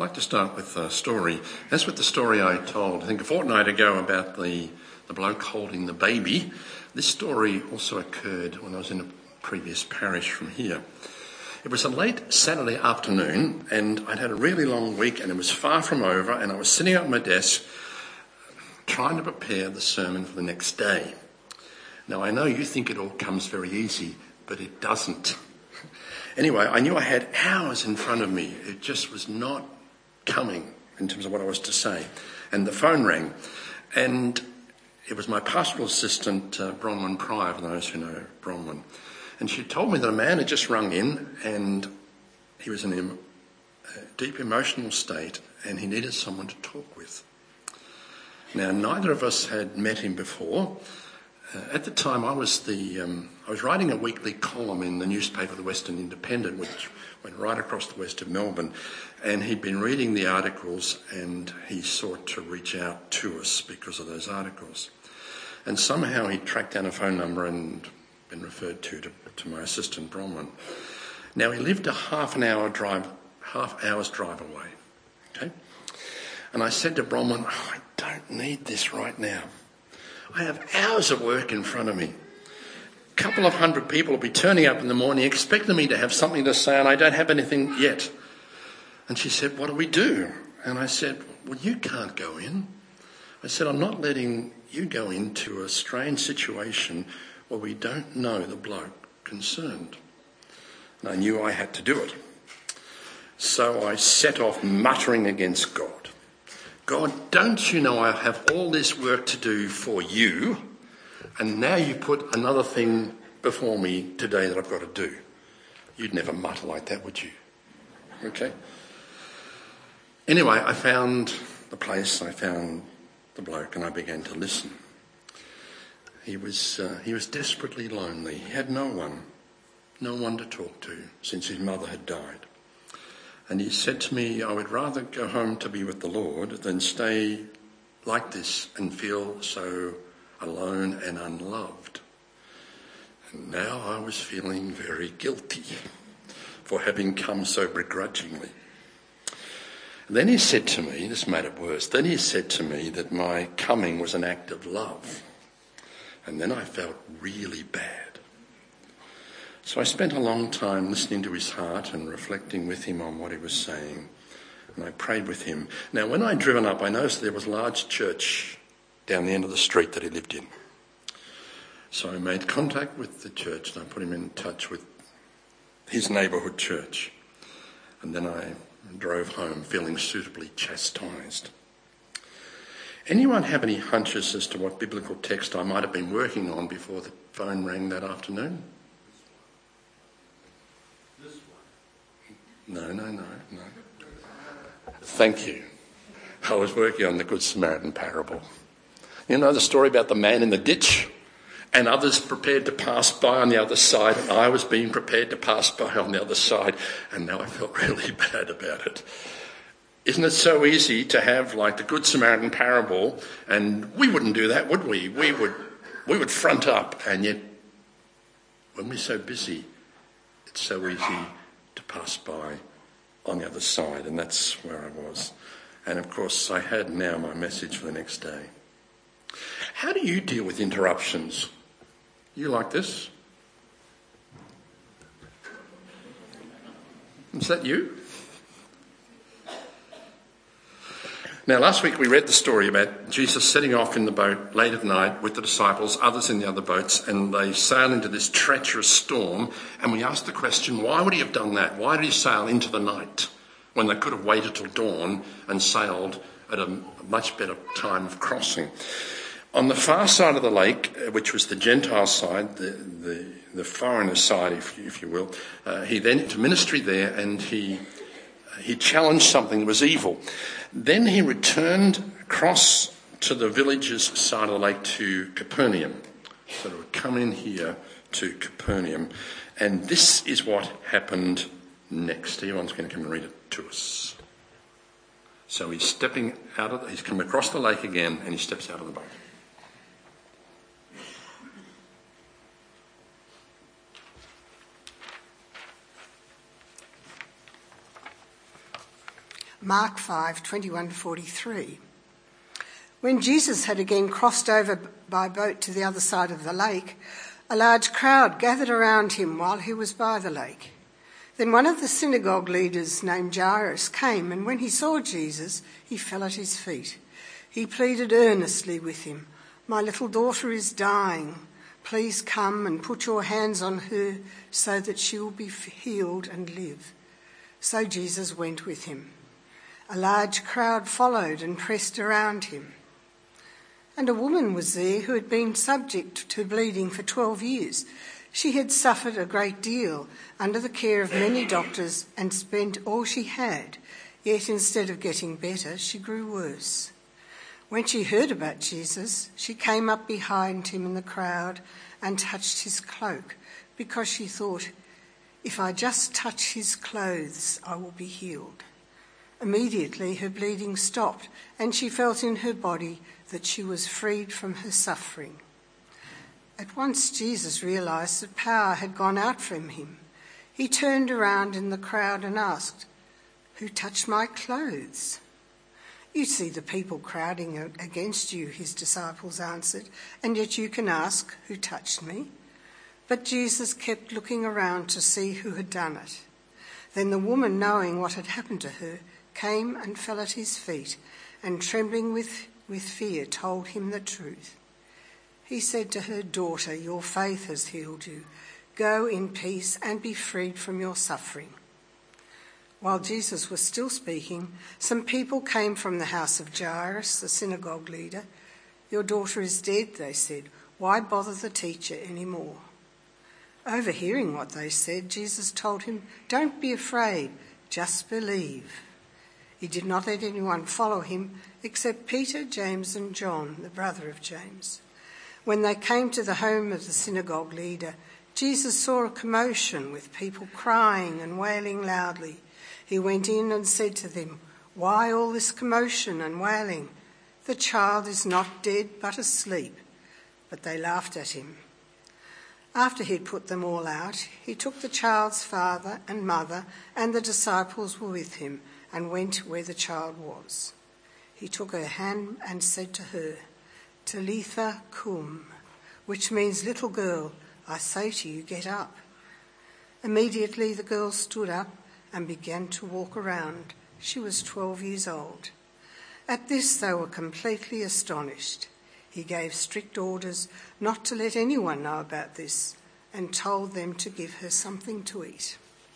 like to start with a story. That's with the story I told, I think, a fortnight ago about the bloke holding the baby. This story also occurred when I was in a previous parish from here. It was a late Saturday afternoon, and I'd had a really long week, and it was far from over, and I was sitting at my desk trying to prepare the sermon for the next day. Now, I know you think it all comes very easy, but it doesn't. Anyway, I knew I had hours in front of me. It just was not coming in terms of what I was to say. And the phone rang, and it was my pastoral assistant, Bronwyn Pryor, for those who know Bronwyn. And she told me that a man had just rung in, and he was in a deep emotional state, and he needed someone to talk with. Now, neither of us had met him before. At the time, I was writing a weekly column in the newspaper, the Western Independent, which went right across the west of Melbourne, and he'd been reading the articles, and he sought to reach out to us because of those articles. And somehow he tracked down a phone number and been referred to my assistant, Bronwyn. Now, he lived a half hour's drive away. Okay, and I said to Bronwyn, I don't need this right now. I have hours of work in front of me. A couple of hundred people will be turning up in the morning expecting me to have something to say, and I don't have anything yet. And she said, what do we do? And I said, well, you can't go in. I said, I'm not letting you go into a strange situation where we don't know the bloke concerned. And I knew I had to do it. So I set off muttering against God. God, don't you know I have all this work to do for you, and now you put another thing before me today that I've got to do? You'd never mutter like that, would you? Okay. Anyway, I found the place, I found the bloke, and I began to listen. He was desperately lonely. He had no one to talk to since his mother had died. And he said to me, I would rather go home to be with the Lord than stay like this and feel so alone and unloved. And now I was feeling very guilty for having come so begrudgingly. And then he said to me, this made it worse, then he said to me that my coming was an act of love. And then I felt really bad. So I spent a long time listening to his heart and reflecting with him on what he was saying. And I prayed with him. Now, when I'd driven up, I noticed there was a large church down the end of the street that he lived in. So I made contact with the church and I put him in touch with his neighbourhood church. And then I drove home feeling suitably chastised. Anyone have any hunches as to what biblical text I might have been working on before the phone rang that afternoon? No. Thank you. I was working on the Good Samaritan parable. You know the story about the man in the ditch and others prepared to pass by on the other side, and I was being prepared to pass by on the other side, and now I felt really bad about it. Isn't it so easy to have like the Good Samaritan parable, and we wouldn't do that, would we? We would front up, and yet when we're so busy, it's so easy to pass by on the other side, and that's where I was. And of course, I had now my message for the next day. How do you deal with interruptions? You like this? Is that you? Now, last week we read the story about Jesus setting off in the boat late at night with the disciples, others in the other boats, and they sail into this treacherous storm. And we asked the question, why would he have done that? Why did he sail into the night when they could have waited till dawn and sailed at a much better time of crossing? On the far side of the lake, which was the Gentile side, the foreigner side, if you will, he then into ministry there, and he challenged something that was evil. Then he returned across to the village's side of the lake to Capernaum. So he would come in here to Capernaum. And this is what happened next. Everyone's going to come and read it to us. So he's come across the lake again, and he steps out of the boat. Mark 5:21-43. When Jesus had again crossed over by boat to the other side of the lake, a large crowd gathered around him while he was by the lake. Then one of the synagogue leaders named Jairus came, and when he saw Jesus, he fell at his feet. He pleaded earnestly with him, "My little daughter is dying. Please come and put your hands on her so that she will be healed and live." So Jesus went with him. A large crowd followed and pressed around him. And a woman was there who had been subject to bleeding for 12 years. She had suffered a great deal under the care of many doctors and spent all she had, yet instead of getting better, she grew worse. When she heard about Jesus, she came up behind him in the crowd and touched his cloak, because she thought, "If I just touch his clothes, I will be healed." Immediately her bleeding stopped, and she felt in her body that she was freed from her suffering. At once Jesus realized that power had gone out from him. He turned around in the crowd and asked, "Who touched my clothes?" "You see the people crowding against you," his disciples answered, "and yet you can ask, 'Who touched me?'" But Jesus kept looking around to see who had done it. Then the woman, knowing what had happened to her, came and fell at his feet, and trembling with fear told him the truth. He said to her, "Daughter, your faith has healed you. Go in peace and be freed from your suffering." While Jesus was still speaking, some people came from the house of Jairus, the synagogue leader. "Your daughter is dead," they said. "Why bother the teacher anymore?" Overhearing what they said, Jesus told him, "Don't be afraid, just believe." He did not let anyone follow him except Peter, James and John, the brother of James. When they came to the home of the synagogue leader, Jesus saw a commotion with people crying and wailing loudly. He went in and said to them, "Why all this commotion and wailing? The child is not dead but asleep." But they laughed at him. After he had put them all out, he took the child's father and mother, and the disciples were with him, and went where the child was. He took her hand and said to her, "Talitha cum," which means, "Little girl, I say to you, get up." Immediately the girl stood up and began to walk around. She was 12 years old. At this they were completely astonished. He gave strict orders not to let anyone know about this, and told them to give her something to eat.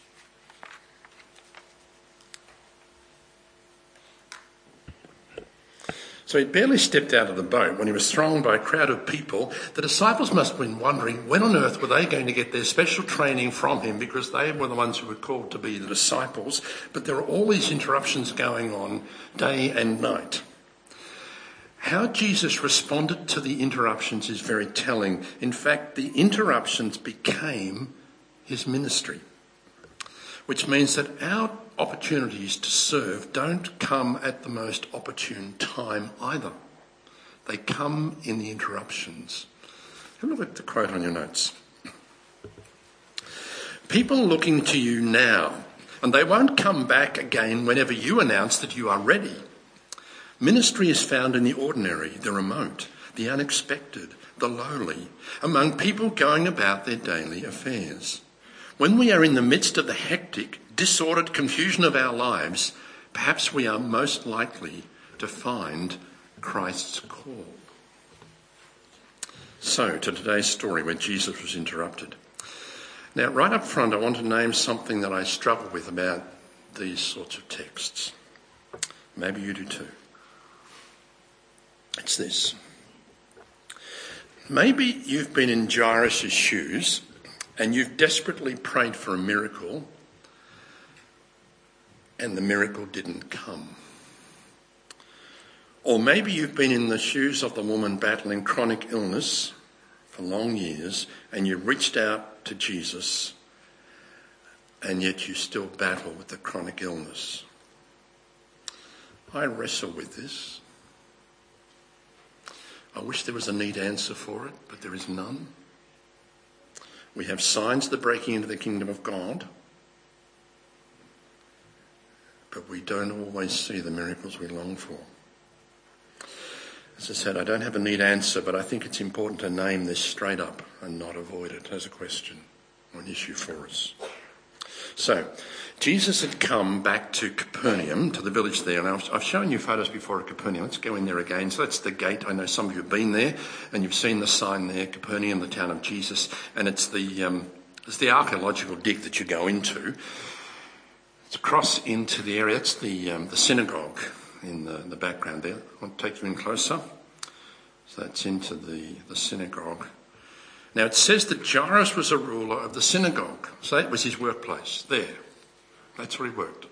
So he barely stepped out of the boat when he was thronged by a crowd of people. The disciples must have been wondering when on earth were they going to get their special training from him, because they were the ones who were called to be the disciples. But there were all these interruptions going on day and night. How Jesus responded to the interruptions is very telling. In fact, the interruptions became his ministry, which means that our opportunities to serve don't come at the most opportune time either. They come in the interruptions. Have a look at the quote on your notes. "People looking to you now, and they won't come back again whenever you announce that you are ready. Ministry is found in the ordinary, the remote, the unexpected, the lowly, among people going about their daily affairs. When we are in the midst of the hectic, disordered confusion of our lives, perhaps we are most likely to find Christ's call." So, to today's story where Jesus was interrupted. Now, right up front, I want to name something that I struggle with about these sorts of texts. Maybe you do too. It's this. Maybe you've been in Jairus' shoes and you've desperately prayed for a miracle and the miracle didn't come. Or maybe you've been in the shoes of the woman battling chronic illness for long years and you reached out to Jesus and yet you still battle with the chronic illness. I wrestle with this. I wish there was a neat answer for it, but there is none. We have signs of the breaking into the kingdom of God, but we don't always see the miracles we long for. As I said, I don't have a neat answer, but I think it's important to name this straight up and not avoid it as a question or an issue for us. So, Jesus had come back to Capernaum, to the village there, and I've shown you photos before of Capernaum. Let's go in there again. So that's the gate. I know some of you have been there, and you've seen the sign there, Capernaum, the town of Jesus, and it's the archaeological dig that you go into. It's across into the area. It's the synagogue in the background there. I'll take you in closer. So that's into the synagogue. Now it says that Jairus was a ruler of the synagogue. So that was his workplace there. That's where he worked.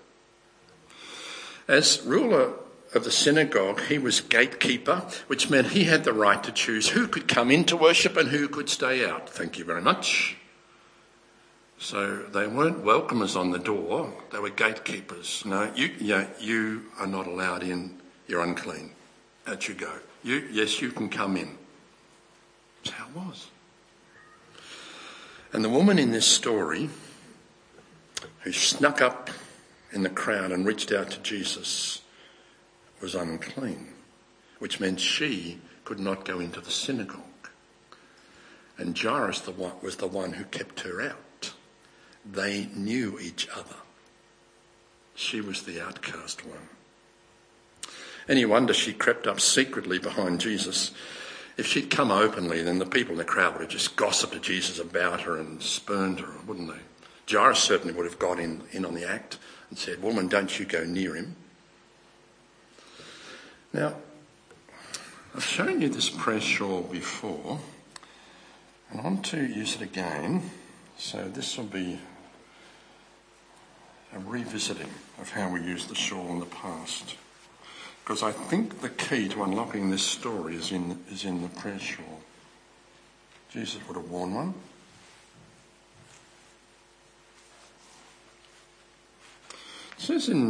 As ruler of the synagogue, he was gatekeeper, which meant he had the right to choose who could come in to worship and who could stay out. Thank you very much. So they weren't welcomers on the door, they were gatekeepers. No, you are not allowed in, you're unclean. Out you go. Yes, you can come in. That's how it was. And the woman in this story who snuck up in the crowd and reached out to Jesus was unclean, which meant she could not go into the synagogue. And Jairus was the one who kept her out. They knew each other. She was the outcast one. Any wonder she crept up secretly behind Jesus? If she'd come openly, then the people in the crowd would have just gossiped to Jesus about her and spurned her, wouldn't they? Jairus certainly would have got in on the act and said, "Woman, don't you go near him." Now, I've shown you this prayer shawl before, and I want to use it again. So this will be a revisiting of how we used the shawl in the past. Because I think the key to unlocking this story is in the prayer shawl. Jesus would have worn one. It says in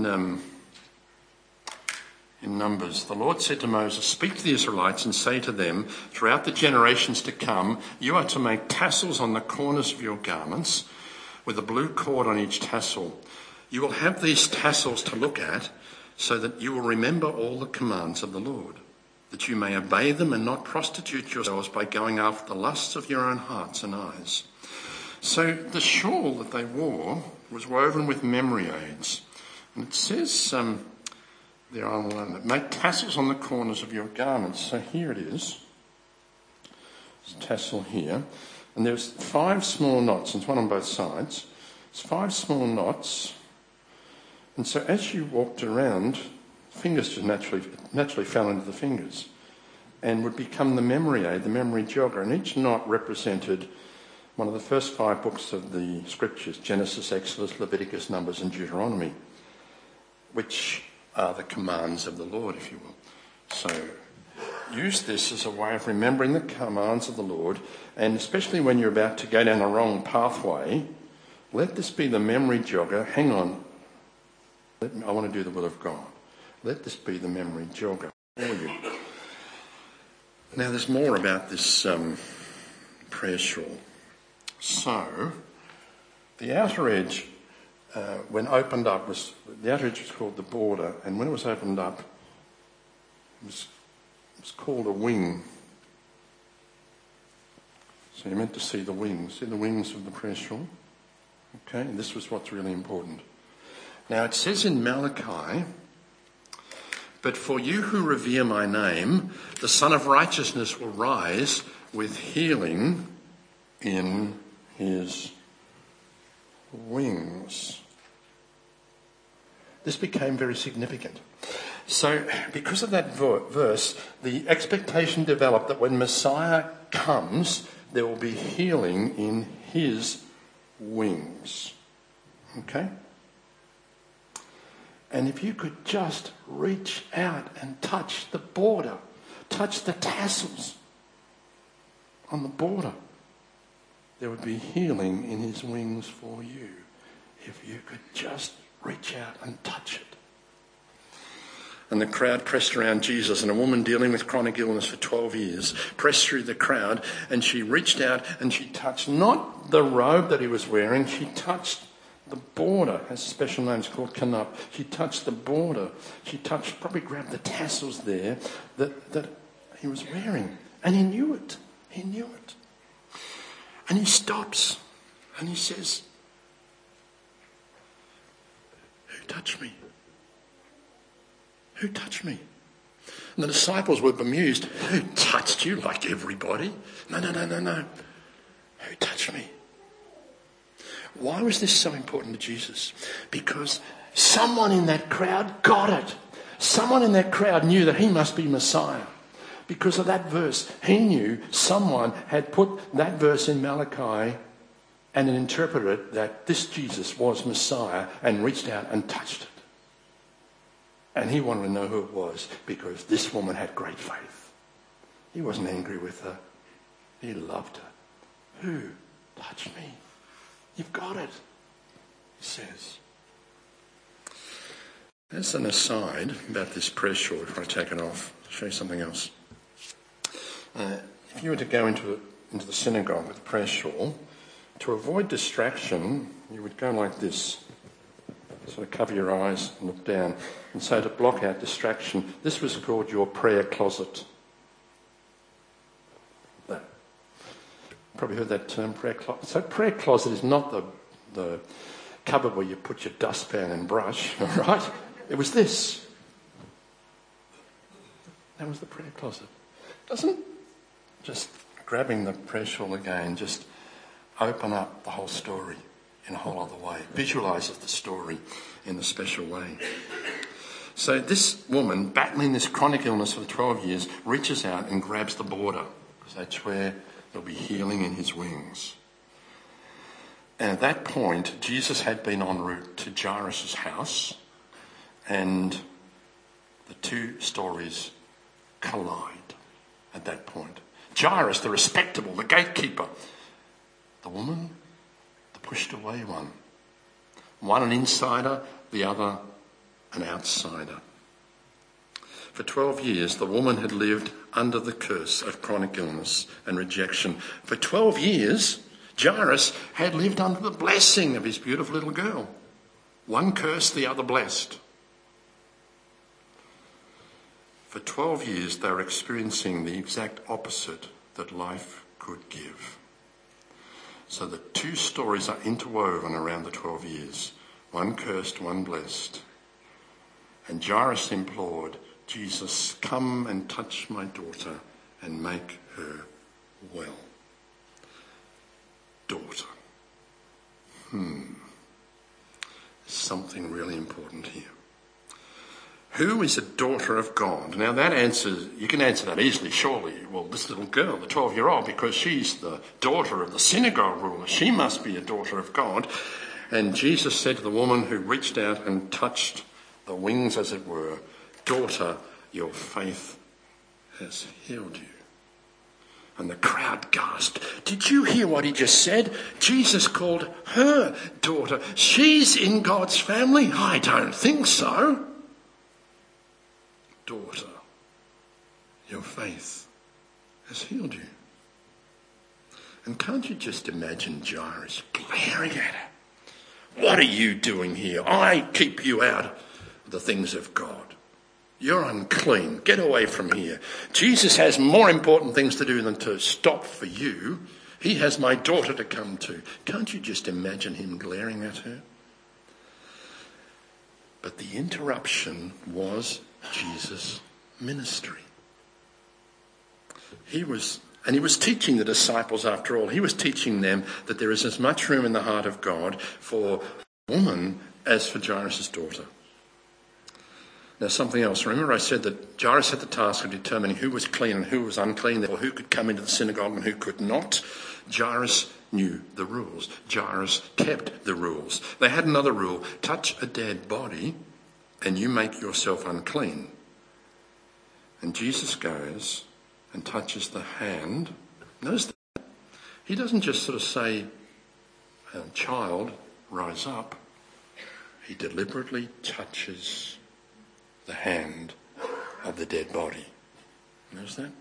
Numbers, the Lord said to Moses, "Speak to the Israelites and say to them, throughout the generations to come, you are to make tassels on the corners of your garments with a blue cord on each tassel. You will have these tassels to look at so that you will remember all the commands of the Lord, that you may obey them and not prostitute yourselves by going after the lusts of your own hearts and eyes." So the shawl that they wore was woven with memory aids. And it says there on the line, make tassels on the corners of your garments. So here it is. There's a tassel here. And there's 5 small knots. There's one on both sides. It's 5 small knots. And so as you walked around, fingers just naturally fell into the fingers and would become the memory aid, the memory jogger. And each knot represented one of the first 5 books of the scriptures, Genesis, Exodus, Leviticus, Numbers and Deuteronomy, which are the commands of the Lord, if you will. So use this as a way of remembering the commands of the Lord, and especially when you're about to go down the wrong pathway, let this be the memory jogger. Hang on, I want to do the will of God. Let this be the memory jogger for you. Now there's more about this prayer shawl. So the outer edge, when opened up, the outer edge was called the border, and when it was opened up, it was called a wing. So you're meant to see the wings. See the wings of the prayer shawl? Okay, and this was what's really important. Now it says in Malachi, "But for you who revere my name, the Son of Righteousness will rise with healing in his wings." This became very significant. So because of that verse, the expectation developed that when Messiah comes, there will be healing in his wings. Okay? And if you could just reach out and touch the border, touch the tassels on the border, there would be healing in his wings for you. If you could just reach out and touch it. And the crowd pressed around Jesus, and a woman dealing with chronic illness for 12 years pressed through the crowd, and she reached out and she touched not the robe that he was wearing, she touched The border has a special name. It's called kanap. She touched the border. She probably grabbed the tassels there that he was wearing. And he knew it. He knew it. And he stops and he says, "Who touched me? Who touched me?" And the disciples were bemused. "Who touched you?" Like everybody. No. Who touched me? Why was this so important to Jesus? Because someone in that crowd got it. Someone in that crowd knew that he must be Messiah. Because of that verse, he knew someone had put that verse in Malachi and interpreted that this Jesus was Messiah and reached out and touched it. And he wanted to know who it was because this woman had great faith. He wasn't angry with her. He loved her. "Who touched me?" "You've got it," he says. As an aside about this prayer shawl, before I take it off, I'll show you something else. If you were to go into the synagogue with a prayer shawl, to avoid distraction, you would go like this. Sort of cover your eyes and look down. And so to block out distraction, this was called your prayer closet. Probably heard that term, prayer closet. So prayer closet is not the cupboard where you put your dustpan and brush, all right? It was this. That was the prayer closet. Doesn't just grabbing the prayer shawl again just open up the whole story in a whole other way, visualises the story in a special way. So this woman, battling this chronic illness for 12 years, reaches out and grabs the border, because that's where there'll be healing in his wings. And at that point, Jesus had been en route to Jairus' house, and the two stories collide at that point. Jairus, the respectable, the gatekeeper. The woman, the pushed away one. One an insider, the other an outsider. For 12 years, the woman had lived under the curse of chronic illness and rejection. For 12 years, Jairus had lived under the blessing of his beautiful little girl. One cursed, the other blessed. For 12 years, they were experiencing the exact opposite that life could give. So the two stories are interwoven around the 12 years. One cursed, one blessed. And Jairus implored, "Jesus, come and touch my daughter and make her well." Daughter. There's something really important here. Who is a daughter of God? Now that answer, you can answer that easily, surely. Well, this little girl, the 12-year-old, because she's the daughter of the synagogue ruler, she must be a daughter of God. And Jesus said to the woman who reached out and touched the wings, as it were, "Daughter, your faith has healed you." And the crowd gasped. Did you hear what he just said? Jesus called her daughter. She's in God's family? I don't think so. Daughter, your faith has healed you. And can't you just imagine Jairus glaring at her? "What are you doing here? I keep you out of the things of God. You're unclean. Get away from here. Jesus has more important things to do than to stop for you. He has my daughter to come to." Can't you just imagine him glaring at her? But the interruption was Jesus' ministry. He was teaching the disciples, after all. He was teaching them that there is as much room in the heart of God for a woman as for Jairus' daughter. Now, something else. Remember I said that Jairus had the task of determining who was clean and who was unclean, or who could come into the synagogue and who could not. Jairus knew the rules. Jairus kept the rules. They had another rule: touch a dead body and you make yourself unclean. And Jesus goes and touches the hand. Notice that. He doesn't just sort of say, "Child, rise up." He deliberately touches the hand of the dead body. Notice that?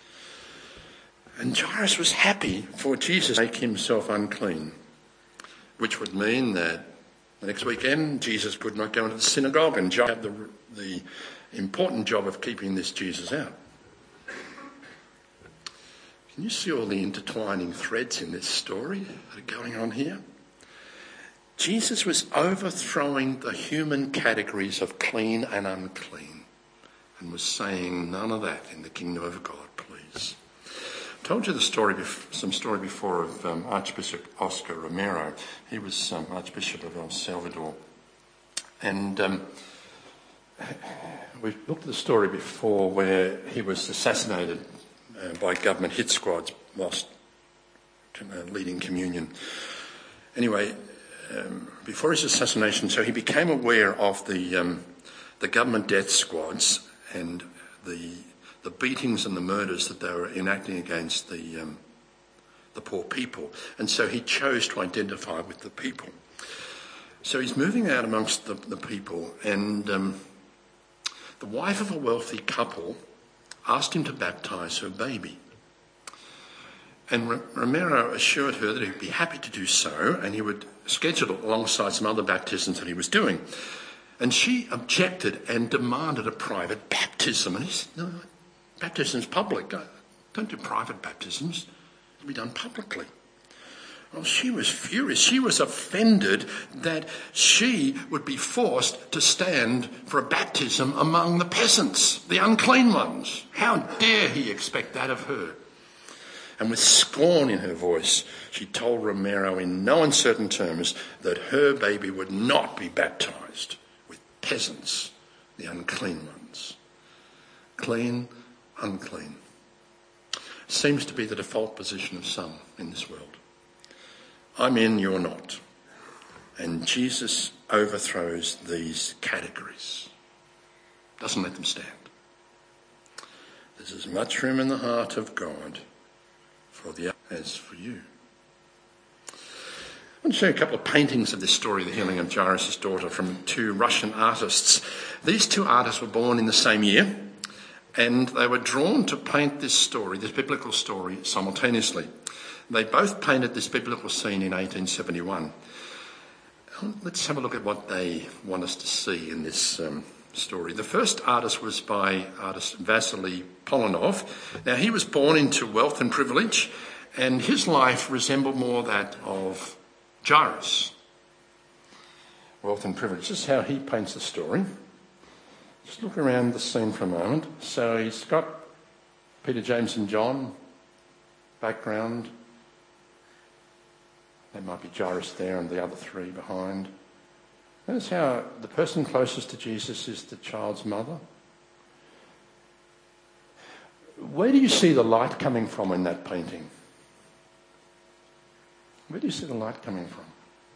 And Jairus was happy for Jesus to make himself unclean. which would mean that the next weekend Jesus could not go into the synagogue, and John had the important job of keeping this Jesus out. Can you see all the intertwining threads in this story that are going on here? Jesus was overthrowing the human categories of clean and unclean and was saying none of that in the kingdom of God, please. I told you some story before of Archbishop Oscar Romero. He was Archbishop of El Salvador. And we looked at the story before where he was assassinated by government hit squads whilst leading communion. Anyway, before his assassination, so he became aware of the government death squads and the beatings and the murders that they were enacting against the poor people. And so he chose to identify with the people. So he's moving out amongst the people, and the wife of a wealthy couple asked him to baptise her baby. And Romero assured her that he'd be happy to do so, and he would schedule it alongside some other baptisms that he was doing. And she objected and demanded a private baptism. And he said, no, baptism's public. Don't do private baptisms. It'll be done publicly. Well, she was furious. She was offended that she would be forced to stand for a baptism among the peasants, the unclean ones. How dare he expect that of her? And with scorn in her voice, she told Romero in no uncertain terms that her baby would not be baptised with peasants, the unclean ones. Clean, unclean. Seems to be the default position of some in this world. I'm in, you're not. And Jesus overthrows these categories. Doesn't let them stand. There's as much room in the heart of God for the other as for you. I want to show you a couple of paintings of this story, the healing of Jairus' daughter, from two Russian artists. These two artists were born in the same year, and they were drawn to paint this story, this biblical story, simultaneously. They both painted this biblical scene in 1871. Let's have a look at what they want us to see in this story. The first artist was by artist Vasily Polonov. Now, he was born into wealth and privilege, and his life resembled more that of Jairus. Wealth and privilege. This is how he paints the story. Just look around the scene for a moment. So he's got Peter, James and John, background. There might be Jairus there and the other three behind. Notice how the person closest to Jesus is the child's mother. Where do you see the light coming from in that painting? Where do you see the light coming from?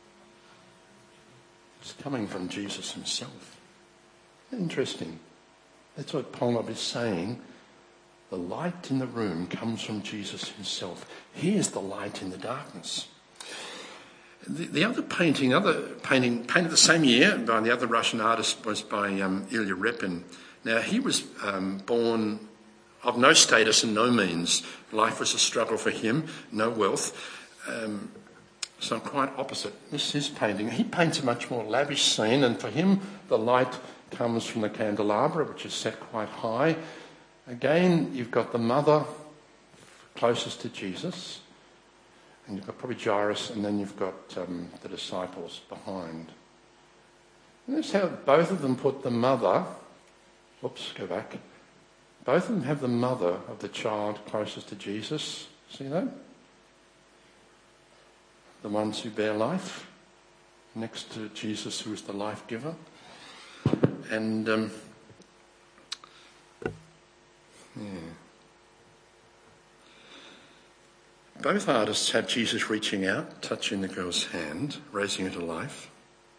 It's coming from Jesus himself. Interesting. That's what Polonov is saying. The light in the room comes from Jesus himself. He is the light in the darkness. The other painting painted the same year by the other Russian artist was by Ilya Repin. Now, he was born of no status and no means. Life was a struggle for him, no wealth. So quite opposite. This is his painting. He paints a much more lavish scene, and for him the light comes from the candelabra, which is set quite high. Again, you've got the mother closest to Jesus, and you've got probably Jairus, and then you've got the disciples behind. And that's how both of them put the mother, both of them have the mother of the child closest to Jesus. See that? The ones who bear life, next to Jesus, who is the life giver. And both artists have Jesus reaching out, touching the girl's hand, raising her to life.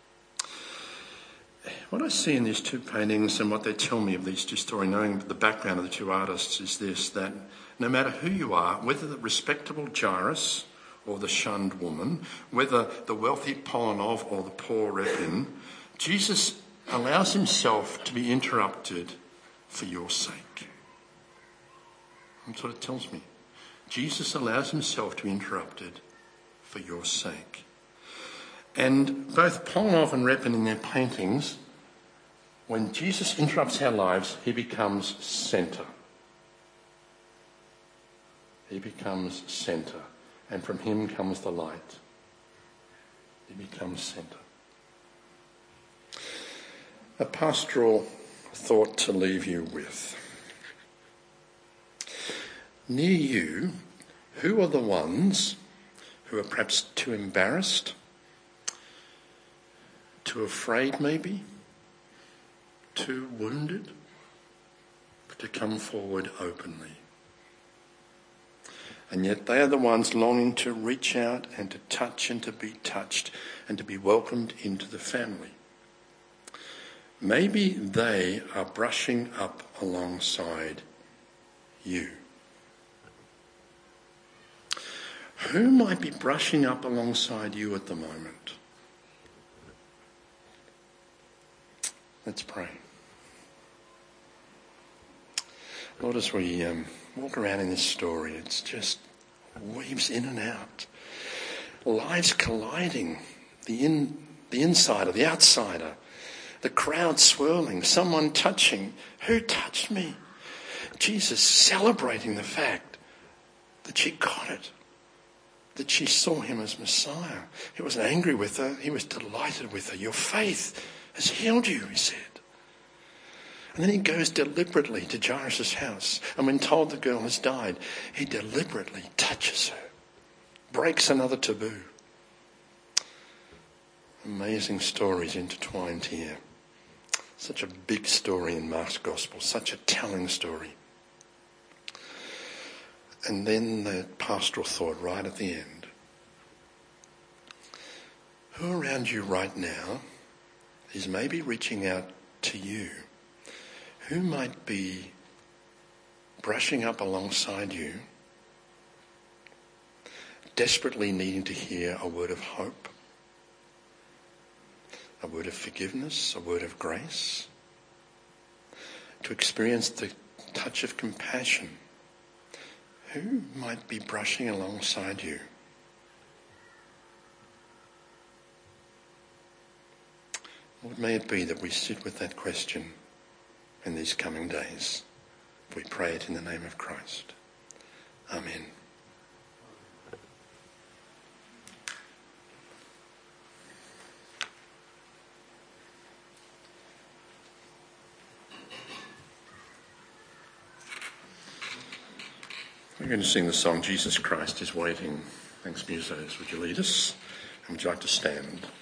What I see in these two paintings and what they tell me of these two stories, knowing the background of the two artists, is this, that no matter who you are, whether the respectable Jairus or the shunned woman, whether the wealthy Polonov or the poor Repin, Jesus allows himself to be interrupted for your sake. That's what it tells me. Jesus allows himself to be interrupted for your sake. And both Polnov and Repin in their paintings, when Jesus interrupts our lives, he becomes centre. He becomes centre. And from him comes the light. He becomes centre. A pastoral thought to leave you with. Near you, who are the ones who are perhaps too embarrassed, too afraid maybe, too wounded to come forward openly? And yet they are the ones longing to reach out and to touch and to be touched and to be welcomed into the family. Maybe they are brushing up alongside you. Who might be brushing up alongside you at the moment? Let's pray. Lord, as we walk around in this story, it's just weaves in and out. Lives colliding, the insider, the outsider, the crowd swirling, someone touching. Who touched me? Jesus celebrating the fact that she got it, that she saw him as Messiah. He wasn't angry with her, he was delighted with her. Your faith has healed you, he said. And then he goes deliberately to Jairus' house. And when told the girl has died, he deliberately touches her. Breaks another taboo. Amazing stories intertwined here. Such a big story in Mark's Gospel. Such a telling story. And then the pastoral thought right at the end. Who around you right now is maybe reaching out to you? Who might be brushing up alongside you, desperately needing to hear a word of hope, a word of forgiveness, a word of grace, to experience the touch of compassion? Who might be brushing alongside you? Lord, may it be that we sit with that question in these coming days. We pray it in the name of Christ. Amen. We're going to sing the song, Jesus Christ is Waiting. Thanks, musos. Would you lead us? And would you like to stand?